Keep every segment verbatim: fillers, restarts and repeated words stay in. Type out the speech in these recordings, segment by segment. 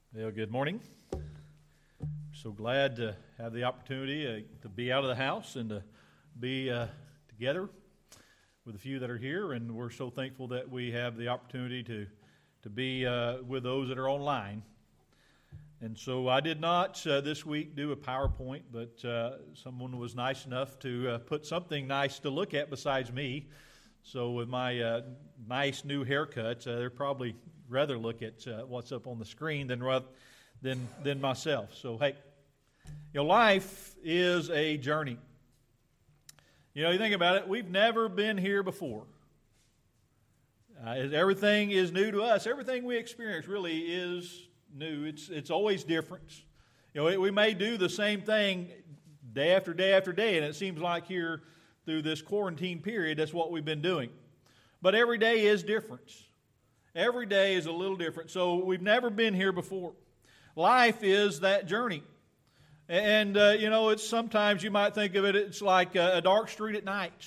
Well, good morning. So glad to have the opportunity uh, to be out of the house and to be uh, together with a few that are here, and we're so thankful that we have the opportunity to to be uh, with those that are online. And so I did not uh, this week do a PowerPoint, but uh, someone was nice enough to uh, put something nice to look at besides me. So with my uh, nice new haircut, uh, they're probably rather look at uh, what's up on the screen than than than myself. So hey, you know, life is a journey. You know, you think about it, we've never been here before. Uh, everything is new to us. Everything we experience really is new. It's it's always different. You know, we may do the same thing day after day after day, and it seems like here through this quarantine period, that's what we've been doing. But every day is different. Every day is a little different. So we've never been here before. Life is that journey. And, uh, you know, it's sometimes you might think of it, it's like a, a dark street at night.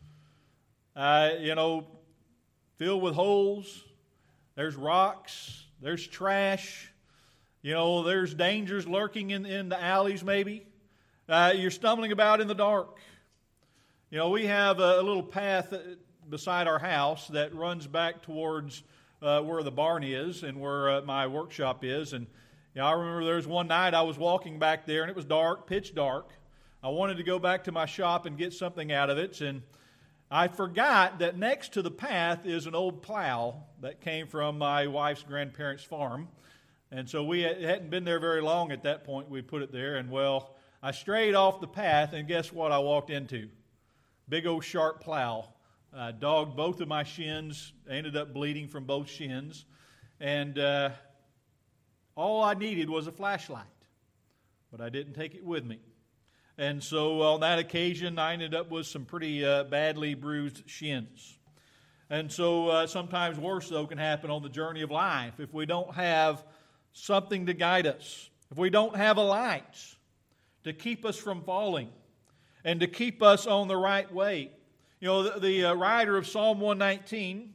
Uh, you know, filled with holes. There's rocks. There's trash. You know, there's dangers lurking in, in the alleys maybe. Uh, you're stumbling about in the dark. You know, we have a, a little path beside our house that runs back towards uh, where the barn is and where uh, my workshop is. And you know, I remember there was one night I was walking back there, and it was dark, pitch dark. I wanted to go back to my shop and get something out of it, and I forgot that next to the path is an old plow that came from my wife's grandparents' farm. And so we hadn't been there very long at that point. We put it there, and well, I strayed off the path, and guess what I walked into? Big old sharp plow. Uh, dogged both of my shins. I ended up bleeding from both shins. And uh, all I needed was a flashlight. But I didn't take it with me. And so on that occasion, I ended up with some pretty uh, badly bruised shins. And so uh, sometimes worse, though, can happen on the journey of life if we don't have something to guide us. If we don't have a light to keep us from falling and to keep us on the right way. You know, the, the uh, writer of Psalm one nineteen,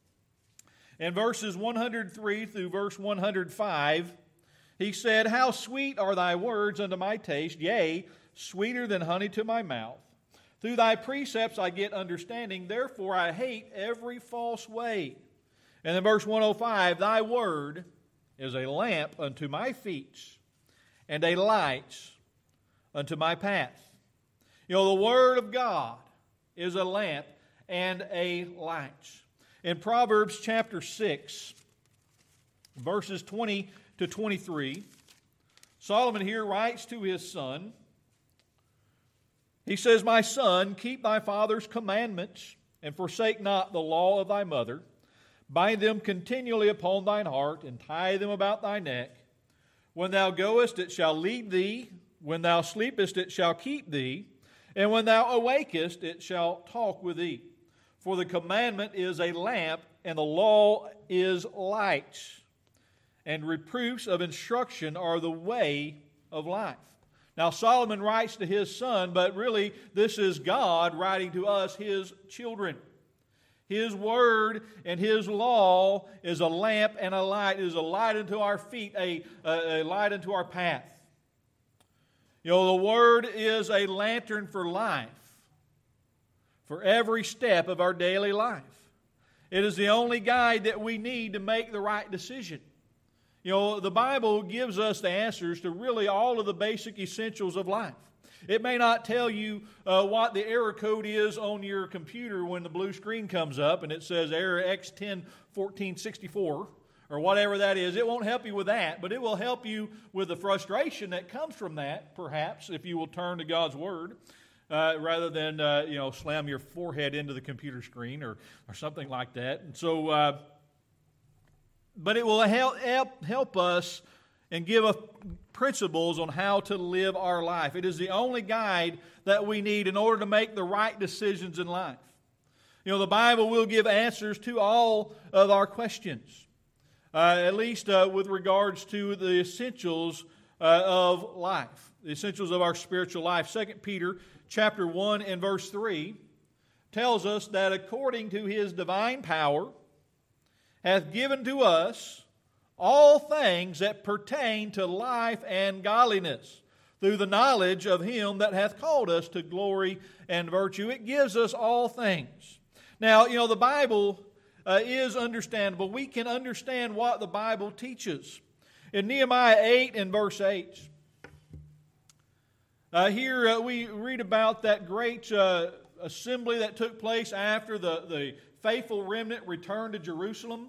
in verses one hundred three through verse one hundred five, he said, "How sweet are thy words unto my taste, yea, sweeter than honey to my mouth. Through thy precepts I get understanding, therefore I hate every false way." And in verse one oh five, "Thy word is a lamp unto my feet, and a light unto my path." You know, the Word of God is a lamp and a light. In Proverbs chapter six, verses twenty to twenty-three, Solomon here writes to his son. He says, "My son, keep thy father's commandments, and forsake not the law of thy mother. Bind them continually upon thine heart, and tie them about thy neck. When thou goest, it shall lead thee. When thou sleepest, it shall keep thee. And when thou awakest, it shall talk with thee. For the commandment is a lamp, and the law is light. And reproofs of instruction are the way of life." Now Solomon writes to his son, but really this is God writing to us, his children. His word and his law is a lamp and a light. It is a light unto our feet, a, a, a light unto our path. You know, the Word is a lantern for life, for every step of our daily life. It is the only guide that we need to make the right decision. You know, the Bible gives us the answers to really all of the basic essentials of life. It may not tell you uh, what the error code is on your computer when the blue screen comes up and it says error X ten fourteen sixty-four. Or whatever that is. It won't help you with that, but it will help you with the frustration that comes from that, perhaps, if you will turn to God's Word, uh, rather than, uh, you know, slam your forehead into the computer screen or, or something like that. And so, uh, but it will help, help, help us and give us principles on how to live our life. It is the only guide that we need in order to make the right decisions in life. You know, the Bible will give answers to all of our questions. Uh, at least uh, with regards to the essentials uh, of life, the essentials of our spiritual life. Second Peter chapter one and verse three tells us that according to His divine power hath given to us all things that pertain to life and godliness, through the knowledge of Him that hath called us to glory and virtue. It gives us all things. Now, you know, the Bible uh, is understandable. We can understand what the Bible teaches. In Nehemiah eight and verse eight, uh, here uh, we read about that great uh, assembly that took place after the, the faithful remnant returned to Jerusalem.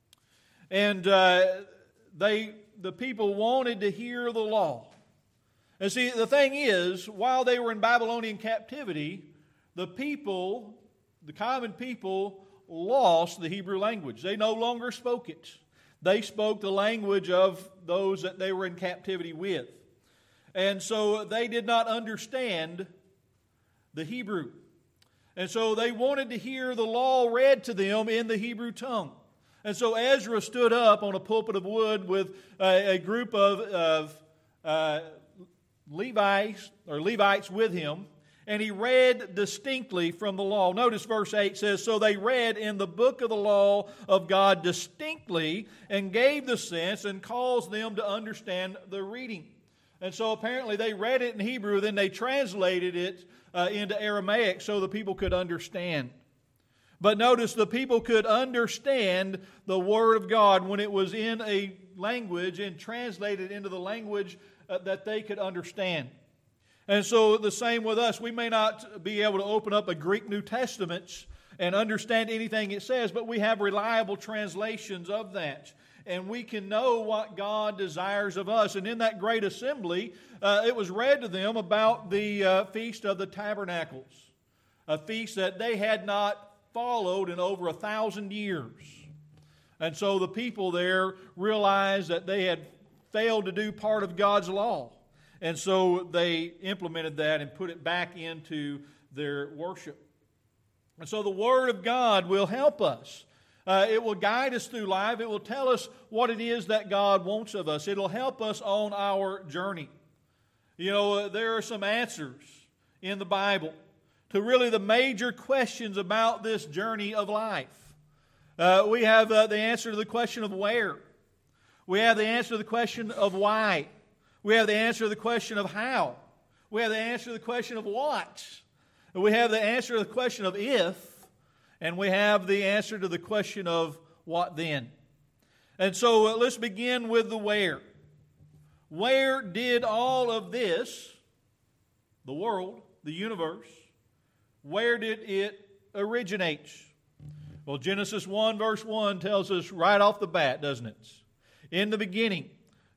And uh, they, the people wanted to hear the law. And see, the thing is, while they were in Babylonian captivity, the people, the common people, lost the Hebrew language. They no longer spoke it. They spoke the language of those that they were in captivity with. And so they did not understand the Hebrew. And so they wanted to hear the law read to them in the Hebrew tongue. And so Ezra stood up on a pulpit of wood with a, a group of, of uh, Levites or Levites with him, and he read distinctly from the law. Notice verse eight says, "So they read in the book of the law of God distinctly and gave the sense and caused them to understand the reading." And so apparently they read it in Hebrew, then they translated it uh, into Aramaic so the people could understand. But notice the people could understand the Word of God when it was in a language and translated into the language uh, that they could understand. And so the same with us. We may not be able to open up a Greek New Testament and understand anything it says, but we have reliable translations of that. And we can know what God desires of us. And in that great assembly, uh, it was read to them about the uh, Feast of the Tabernacles, a feast that they had not followed in over a thousand years. And so the people there realized that they had failed to do part of God's law. And so they implemented that and put it back into their worship. And so the Word of God will help us. Uh, it will guide us through life. It will tell us what it is that God wants of us. It will help us on our journey. You know, uh, there are some answers in the Bible to really the major questions about this journey of life. Uh, we have uh, the answer to the question of where. We have the answer to the question of why. We have the answer to the question of how. We have the answer to the question of what. We have the answer to the question of if. And we have the answer to the question of what then. And so uh, let's begin with the where. Where did all of this, the world, the universe, where did it originate? Well, Genesis one verse one tells us right off the bat, doesn't it? In the beginning,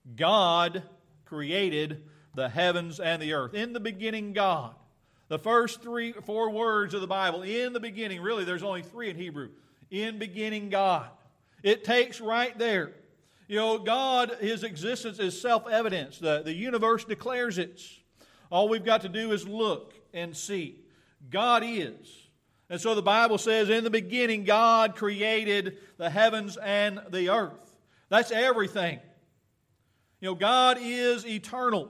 God created the heavens and the earth. In the beginning, God. The first three, four words of the Bible, in the beginning, really there's only three in Hebrew. In beginning, God. It takes right there. You know, God, His existence is self-evident. The, the universe declares it. All we've got to do is look and see. God is. And so the Bible says, in the beginning, God created the heavens and the earth. That's everything. You know, God is eternal.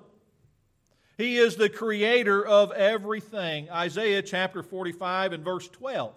He is the creator of everything. Isaiah chapter forty-five and verse twelve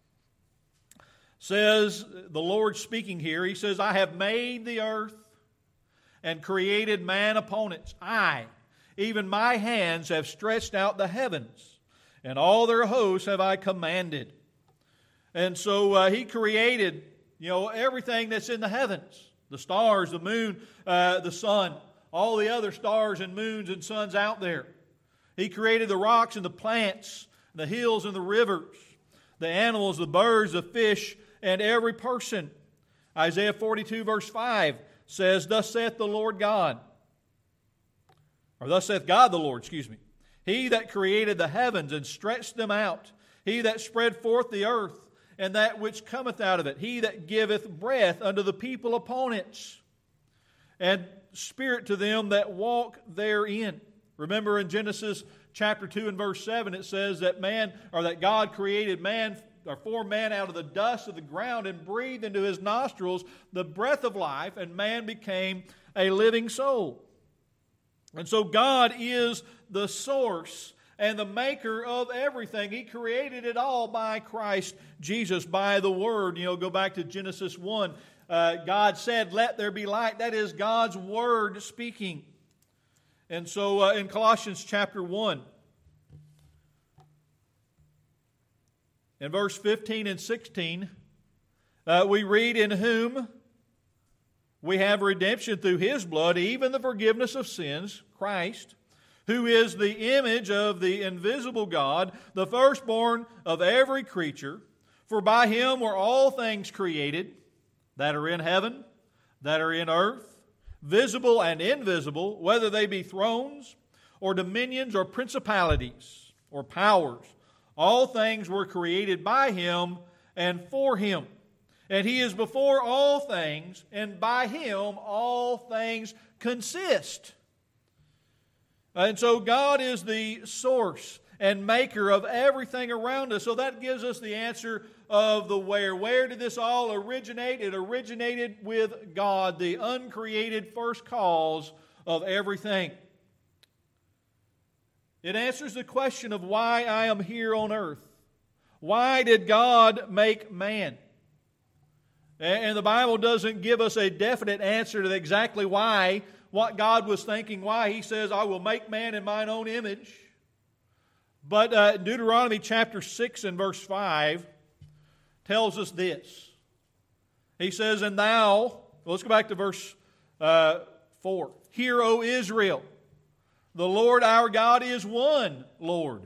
says, the Lord speaking here, He says, "I have made the earth and created man upon it. I, even my hands, have stretched out the heavens, and all their hosts have I commanded." And so uh, He created, you know, everything that's in the heavens. The stars, the moon, uh, the sun, all the other stars and moons and suns out there. He created the rocks and the plants, the hills and the rivers, the animals, the birds, the fish, and every person. Isaiah forty-two verse five says, "Thus saith the Lord God," or "Thus saith God the Lord," excuse me, "He that created the heavens and stretched them out, He that spread forth the earth, and that which cometh out of it, He that giveth breath unto the people upon it, and spirit to them that walk therein." Remember in Genesis chapter two and verse seven, it says that man, or that God created man, or formed man out of the dust of the ground and breathed into his nostrils the breath of life, and man became a living soul. And so God is the source and the maker of everything. He created it all by Christ Jesus, by the Word. You know, go back to Genesis one. uh, God said, "Let there be light." That is God's Word speaking. And so uh, in Colossians chapter one, in verse fifteen and sixteen, uh, we read, "In whom we have redemption through His blood, even the forgiveness of sins," Christ, "who is the image of the invisible God, the firstborn of every creature. For by Him were all things created, that are in heaven, that are in earth, visible and invisible, whether they be thrones, or dominions, or principalities, or powers. All things were created by Him and for Him. And He is before all things, and by Him all things consist." And so God is the source and maker of everything around us. So that gives us the answer of the where. Where did this all originate? It originated with God, the uncreated first cause of everything. It answers the question of why I am here on earth. Why did God make man? And the Bible doesn't give us a definite answer to exactly why, what God was thinking, why He says, "I will make man in mine own image." But uh, Deuteronomy chapter six and verse five tells us this. He says, "And thou," well, let's go back to verse uh, four. "Hear, O Israel, the Lord our God is one Lord.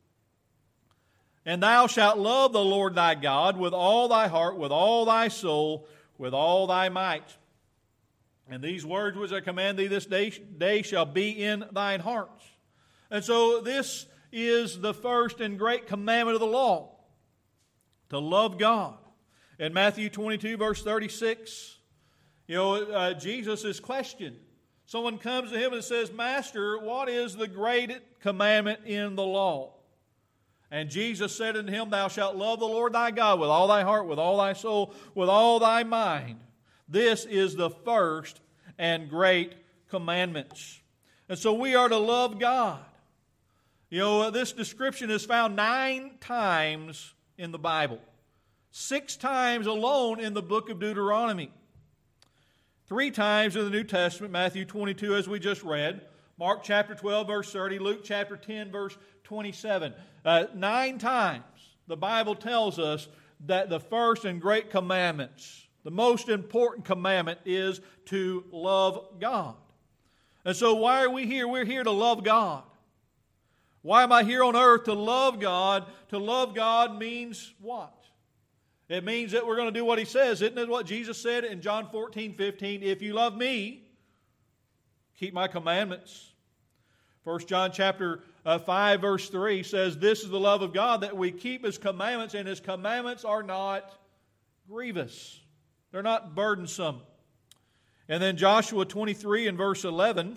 And thou shalt love the Lord thy God with all thy heart, with all thy soul, with all thy might. And these words which I command thee this day, day shall be in thine hearts." And so this is the first and great commandment of the law, to love God. In Matthew twenty-two, verse thirty-six, you know, uh, Jesus is questioned. Someone comes to Him and says, "Master, what is the great commandment in the law?" And Jesus said unto him, "Thou shalt love the Lord thy God with all thy heart, with all thy soul, with all thy mind. This is the first and great commandments." And so we are to love God. You know, this description is found nine times in the Bible. Six times alone in the book of Deuteronomy. Three times in the New Testament, Matthew twenty-two, as we just read, Mark chapter twelve, verse thirty, Luke chapter ten, verse twenty-seven. Uh, nine times the Bible tells us that the first and great commandments, the most important commandment, is to love God. And so why are we here? We're here to love God. Why am I here on earth? To love God. To love God means what? It means that we're going to do what He says. Isn't it what Jesus said in John fourteen, fifteen? "If you love me, keep my commandments." First John chapter uh, five, verse three says, "This is the love of God, that we keep His commandments, and His commandments are not grievous." They're not burdensome. And then Joshua twenty-three and verse eleven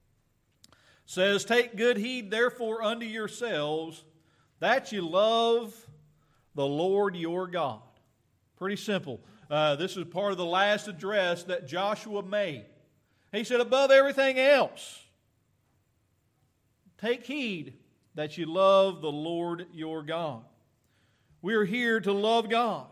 says, "Take good heed therefore unto yourselves, that you love the Lord your God." Pretty simple. Uh, this is part of the last address that Joshua made. He said, above everything else, take heed that you love the Lord your God. We are here to love God.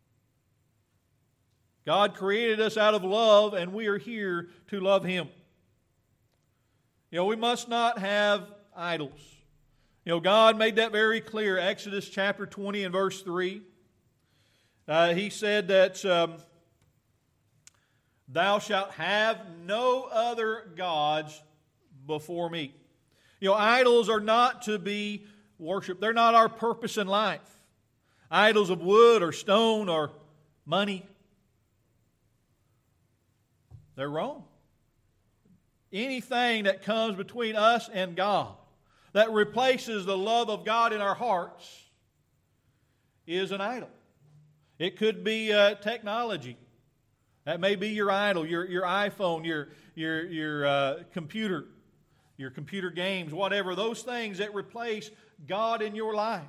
God created us out of love, and we are here to love Him. You know, we must not have idols. You know, God made that very clear. Exodus chapter twenty and verse three. Uh, he said that um, "Thou shalt have no other gods before me." You know, idols are not to be worshipped. They're not our purpose in life. Idols of wood or stone or money, they're wrong. Anything that comes between us and God, that replaces the love of God in our hearts, is an idol. It could be uh, technology. That may be your idol, your, your iPhone, your, your, your uh, computer, your computer games, whatever. Those things that replace God in your life.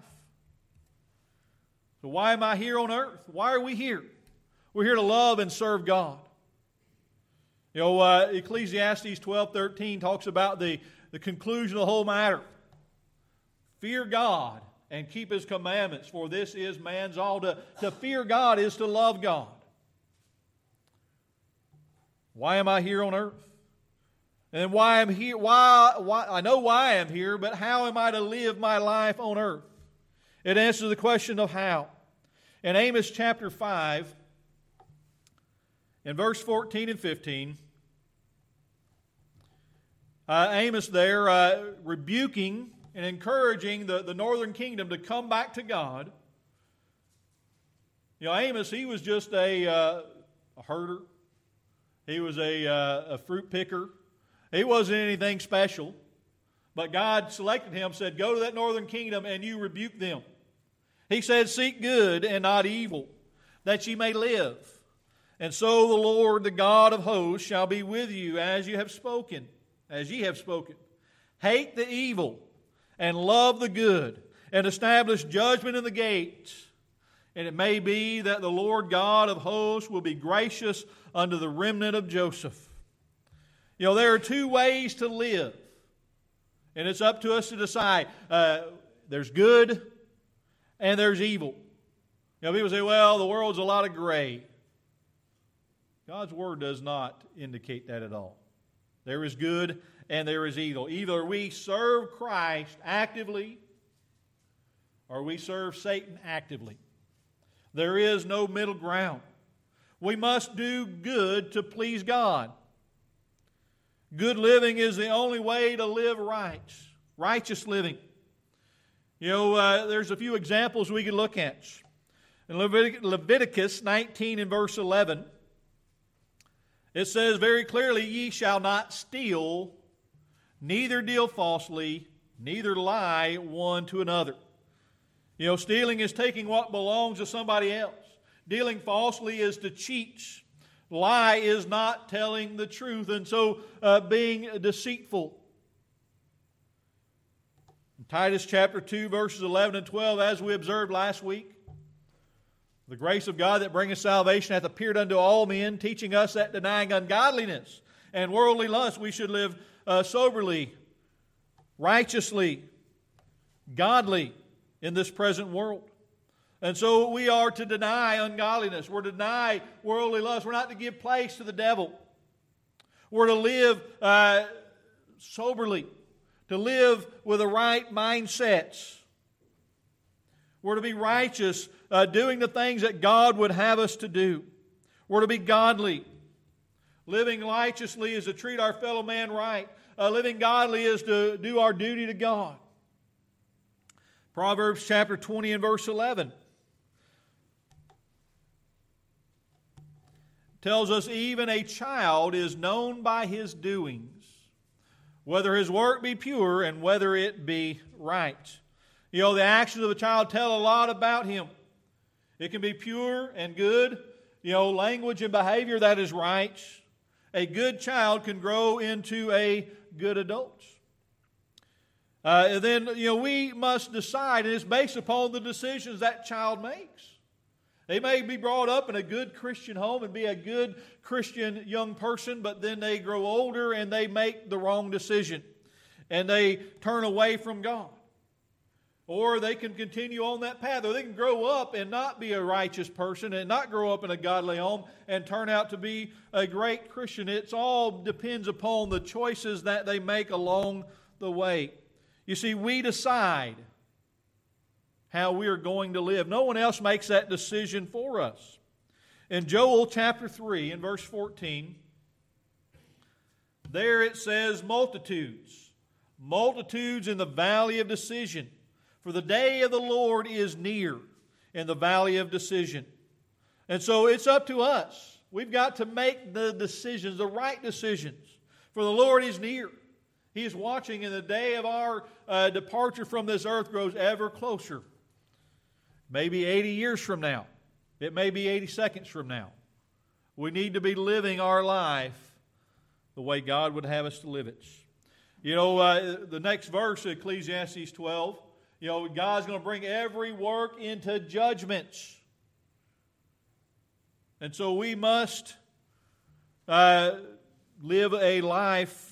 So why am I here on earth? Why are we here? We're here to love and serve God. You know, uh, Ecclesiastes twelve thirteen talks about the, the conclusion of the whole matter. Fear God and keep His commandments, for this is man's all. To, to fear God is to love God. Why am I here on earth? And why I'm here? Why? Why? I know why I'm here, but how am I to live my life on earth? It answers the question of how. In Amos chapter five, in verse fourteen and fifteen, uh, Amos there uh, rebuking and encouraging the, the northern kingdom to come back to God. You know, Amos, he was just a, uh, a herder. He was a, uh, a fruit picker. He wasn't anything special. But God selected him, said, go to that northern kingdom and you rebuke them. He said, seek good and not evil, that ye may live. And so the Lord, the God of hosts, shall be with you as you have spoken, as ye have spoken. Hate the evil and love the good, and establish judgment in the gates. And it may be that the Lord God of hosts will be gracious unto the remnant of Joseph. You know, there are two ways to live. And it's up to us to decide. Uh, there's good and there's evil. You know, people say, well, the world's a lot of gray. God's Word does not indicate that at all. There is good and there is evil. Either we serve Christ actively or we serve Satan actively. There is no middle ground. We must do good to please God. Good living is the only way to live right. Righteous living. You know, uh, there's a few examples we could look at. In Levitic- Leviticus nineteen and verse eleven, it says very clearly, ye shall not steal, neither deal falsely, neither lie one to another. You know, stealing is taking what belongs to somebody else. Dealing falsely is to cheat. Lie is not telling the truth, and so uh, being deceitful. In Titus chapter two, verses eleven and twelve, as we observed last week, the grace of God that bringeth salvation hath appeared unto all men, teaching us that denying ungodliness and worldly lust, we should live uh, soberly, righteously, godly in this present world. And so we are to deny ungodliness. We're to deny worldly lust. We're not to give place to the devil. We're to live uh, soberly, to live with the right mindsets. We're to be righteous, uh, doing the things that God would have us to do. We're to be godly. Living righteously is to treat our fellow man right. Uh, living godly is to do our duty to God. Proverbs chapter twenty and verse eleven tells us, even a child is known by his doings, whether his work be pure and whether it be right. You know, the actions of a child tell a lot about him. It can be pure and good. You know, language and behavior that is right. A good child can grow into a good adult. Uh, then, you know, we must decide, and it's based upon the decisions that child makes. They may be brought up in a good Christian home and be a good Christian young person, but then they grow older and they make the wrong decision. And they turn away from God. Or they can continue on that path. Or they can grow up and not be a righteous person and not grow up in a godly home and turn out to be a great Christian. It all depends upon the choices that they make along the way. You see, we decide how we are going to live. No one else makes that decision for us. In Joel chapter three, in verse fourteen, there it says, multitudes, multitudes in the valley of decision. For the day of the Lord is near in the valley of decision. And so it's up to us. We've got to make the decisions, the right decisions. For the Lord is near. He is watching, and the day of our uh, departure from this earth grows ever closer. Maybe eighty years from now. It may be eighty seconds from now. We need to be living our life the way God would have us to live it. You know, uh, the next verse, Ecclesiastes twelve, you know, God's going to bring every work into judgment. And so we must uh, live a life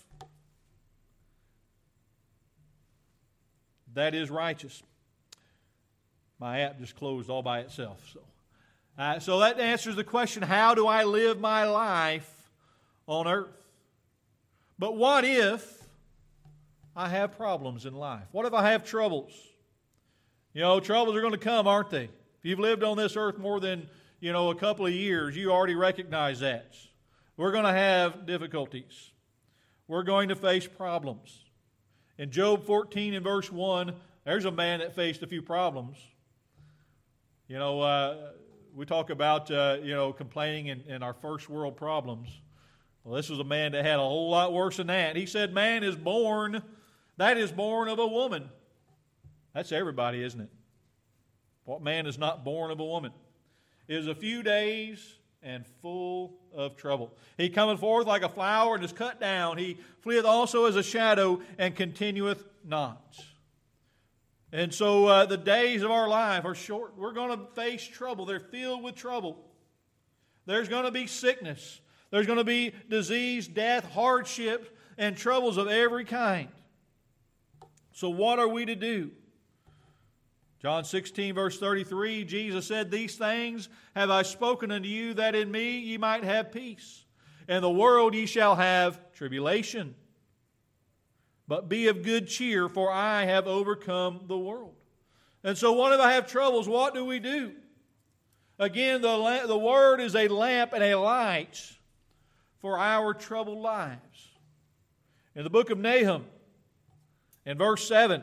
that is righteous. My app just closed all by itself. So, uh, so that answers the question, how do I live my life on earth. But what if I have problems in life? What if I have troubles? You know, troubles are going to come, aren't they? If you've lived on this earth more than, you know, a couple of years, you already recognize that. We're going to have difficulties. We're going to face problems. In Job fourteen and verse one, there's a man that faced a few problems. You know, uh, we talk about, uh, you know, complaining in, in our first world problems. Well, this was a man that had a whole lot worse than that. He said, man is born, that is born of a woman. That's everybody, isn't it? What man is not born of a woman? It is a few days and full of trouble. He cometh forth like a flower and is cut down. He fleeth also as a shadow and continueth not. And so uh, the days of our life are short. We're going to face trouble. They're filled with trouble. There's going to be sickness. There's going to be disease, death, hardship, and troubles of every kind. So what are we to do? John sixteen, verse thirty-three, Jesus said, these things have I spoken unto you, that in me ye might have peace. In the world ye shall have tribulation. But be of good cheer, for I have overcome the world. And so what if I have troubles? What do we do? Again, the, la- the Word is a lamp and a light for our troubled lives. In the book of Nahum, in verse seven,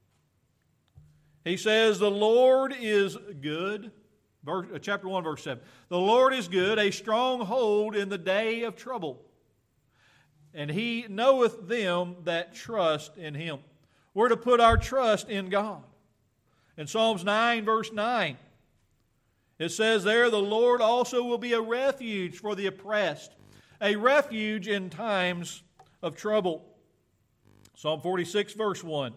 he says, the Lord is good. Verse, uh, chapter one, verse seven. The Lord is good, a stronghold in the day of trouble. And He knoweth them that trust in Him. We're to put our trust in God. In Psalms nine, verse nine, it says there, the Lord also will be a refuge for the oppressed, a refuge in times of trouble. Psalm forty-six, verse one.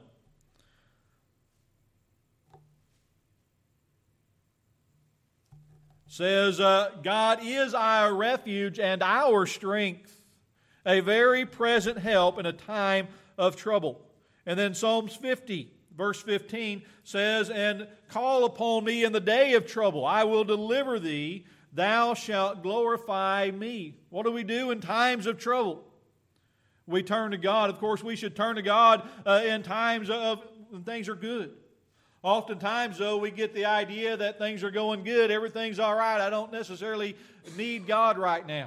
Says, uh, God is our refuge and our strength, a very present help in a time of trouble. And then Psalms fifty, verse fifteen says, and call upon me in the day of trouble. I will deliver thee. Thou shalt glorify me. What do we do in times of trouble? We turn to God. Of course, we should turn to God uh, in times of when things are good. Oftentimes, though, we get the idea that things are going good, everything's all right, I don't necessarily need God right now.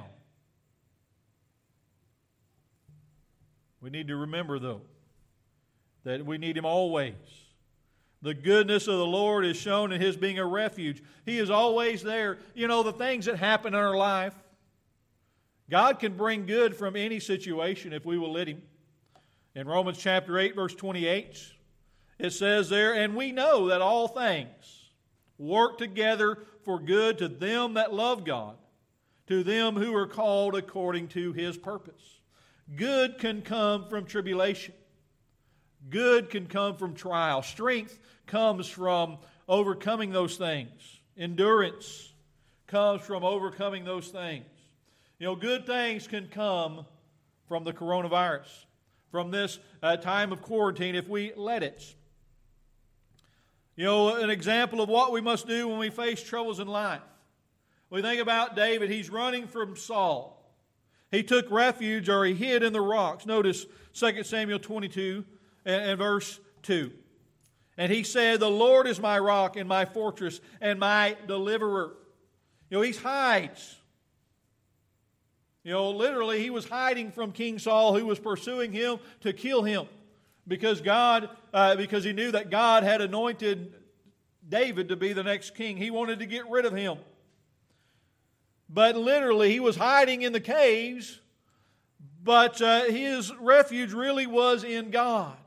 We need to remember, though, that we need Him always. The goodness of the Lord is shown in His being a refuge. He is always there. You know, the things that happen in our life, God can bring good from any situation if we will let Him. In Romans chapter eight, verse twenty-eight, it says there, and we know that all things work together for good to them that love God, to them who are called according to His purpose. Good can come from tribulation. Good can come from trial. Strength comes from overcoming those things. Endurance comes from overcoming those things. You know, good things can come from the coronavirus, from this uh, time of quarantine if we let it. You know, an example of what we must do when we face troubles in life. We think about David. He's running from Saul. He took refuge, or he hid in the rocks. Notice Second Samuel twenty-two and, and verse two. And he said, the Lord is my rock and my fortress and my deliverer. You know, he hides. You know, literally he was hiding from King Saul, who was pursuing him to kill him. Because God, uh, because he knew that God had anointed David to be the next king. He wanted to get rid of him. But literally, he was hiding in the caves, but uh, his refuge really was in God.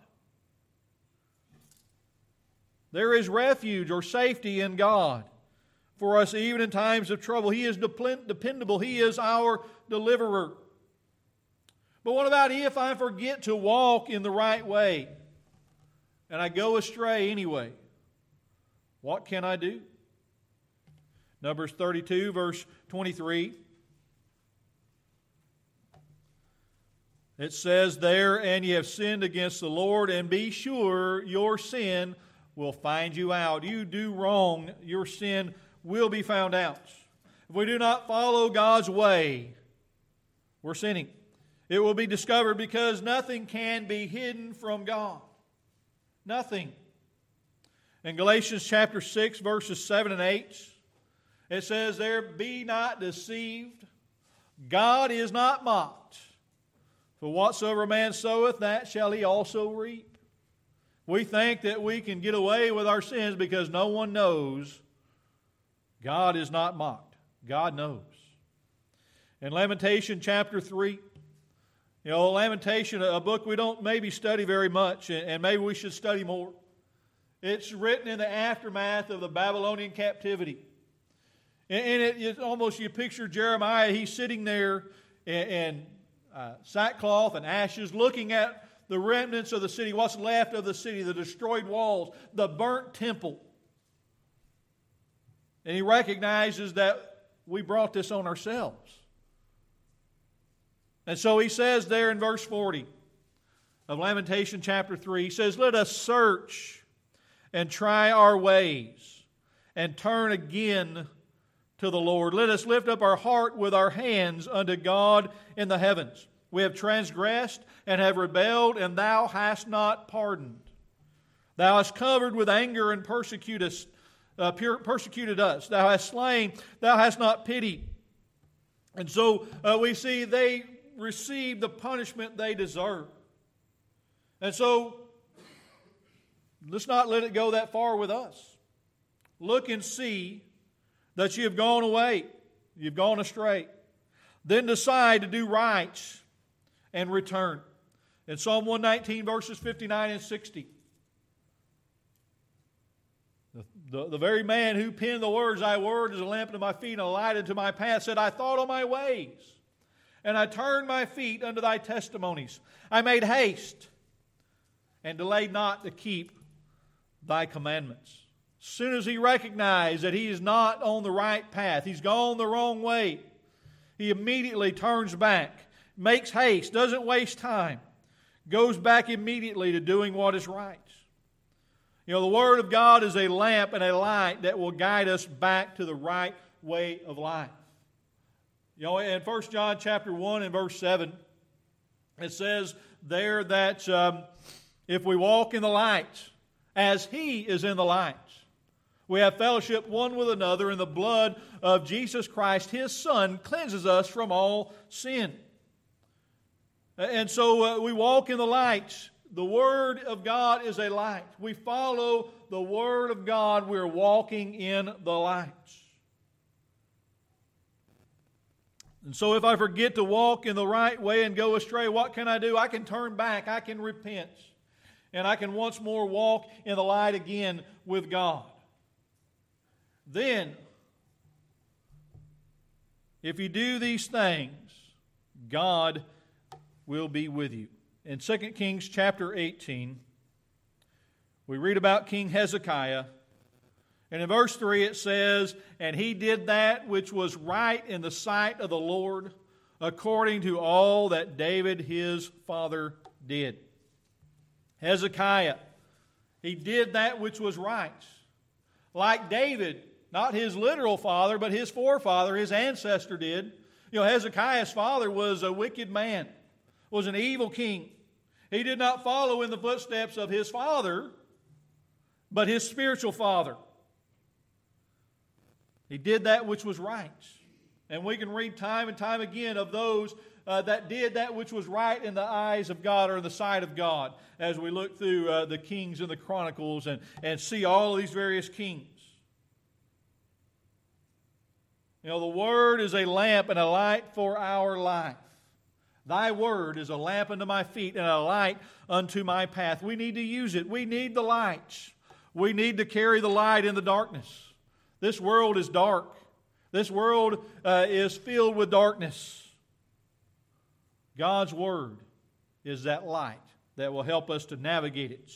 There is refuge or safety in God for us even in times of trouble. He is dependable. He is our deliverer. But what about if I forget to walk in the right way and I go astray anyway? What can I do? Numbers thirty-two, verse twenty-three. It says there, and ye have sinned against the Lord, and be sure your sin will find you out. You do wrong, your sin will be found out. If we do not follow God's way, we're sinning. It will be discovered because nothing can be hidden from God. Nothing. In Galatians chapter six, verses seven and eight, it says there, "Be not deceived, God is not mocked. For whatsoever a man soweth, that shall he also reap." We think that we can get away with our sins because no one knows. God is not mocked. God knows. In Lamentation chapter three, you know, Lamentation, a book we don't maybe study very much, and maybe we should study more. It's written in the aftermath of the Babylonian captivity. And it, it almost, you picture Jeremiah, he's sitting there in, in uh, sackcloth and ashes, looking at the remnants of the city, what's left of the city, the destroyed walls, the burnt temple. And he recognizes that we brought this on ourselves. And so he says there in verse forty of Lamentation chapter three, he says, "Let us search and try our ways and turn again to the Lord. Let us lift up our heart with our hands unto God in the heavens. We have transgressed and have rebelled, and thou hast not pardoned. Thou hast covered with anger and persecutest, uh, persecuted us. Thou hast slain, thou hast not pitied." And so uh, we see they received the punishment they deserve. And so let's not let it go that far with us. Look and see that you have gone away, you've gone astray. Then decide to do right and return. In Psalm one nineteen, verses fifty-nine and sixty, the, the, the very man who penned the words, "Thy word is a lamp unto my feet and a light unto my path," said, "I thought on my ways, and I turned my feet unto thy testimonies. I made haste and delayed not to keep thy commandments." As soon as he recognized that he is not on the right path, he's gone the wrong way, he immediately turns back, makes haste, doesn't waste time, goes back immediately to doing what is right. You know, the Word of God is a lamp and a light that will guide us back to the right way of life. You know, in First John chapter one and verse seven, it says there that um, if we walk in the light, as He is in the light, we have fellowship one with another, and the blood of Jesus Christ, His Son, cleanses us from all sin. And so uh, we walk in the light. The Word of God is a light. We follow the Word of God. We're walking in the light. And so if I forget to walk in the right way and go astray, what can I do? I can turn back. I can repent. And I can once more walk in the light again with God. Then, if you do these things, God will be with you. In Second Kings chapter eighteen, we read about King Hezekiah. And in verse three it says, "And he did that which was right in the sight of the Lord, according to all that David his father did." Hezekiah, he did that which was right. Like David, not his literal father, but his forefather, his ancestor did. You know, Hezekiah's father was a wicked man, was an evil king. He did not follow in the footsteps of his father, but his spiritual father. He did that which was right. And we can read time and time again of those uh, that did that which was right in the eyes of God or in the sight of God as we look through uh, the Kings and the Chronicles and, and see all of these various kings. You know, the Word is a lamp and a light for our life. Thy Word is a lamp unto my feet and a light unto my path. We need to use it. We need the light. We need to carry the light in the darkness. This world is dark. This world uh, is filled with darkness. God's Word is that light that will help us to navigate it.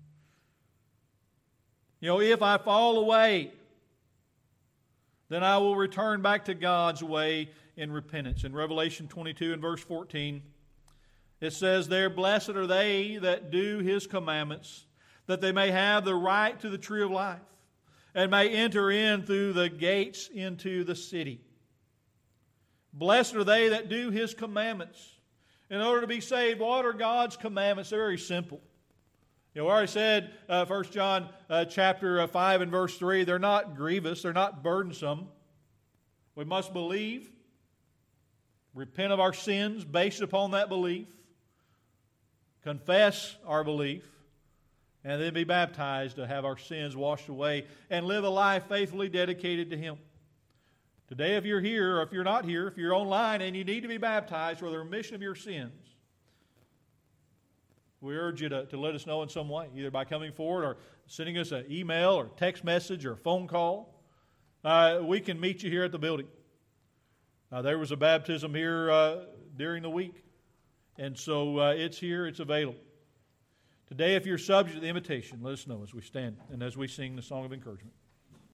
You know, if I fall away, then I will return back to God's way in repentance. In Revelation twenty-two and verse fourteen, it says there, "Blessed are they that do His commandments, that they may have the right to the tree of life, and may enter in through the gates into the city." Blessed are they that do His commandments. In order to be saved, what are God's commandments? They're very simple. You know, we already said, uh, First John uh, chapter uh, five and verse three, they're not grievous, they're not burdensome. We must believe, repent of our sins based upon that belief, confess our belief, and then be baptized to have our sins washed away and live a life faithfully dedicated to Him. Today, if you're here, or if you're not here, if you're online and you need to be baptized for the remission of your sins, we urge you to, to let us know in some way, either by coming forward or sending us an email or text message or a phone call. Uh, we can meet you here at the building. Uh, there was a baptism here uh, during the week, and so uh, it's here, it's available. Today, if you're subject to the invitation, let us know as we stand and as we sing the song of encouragement.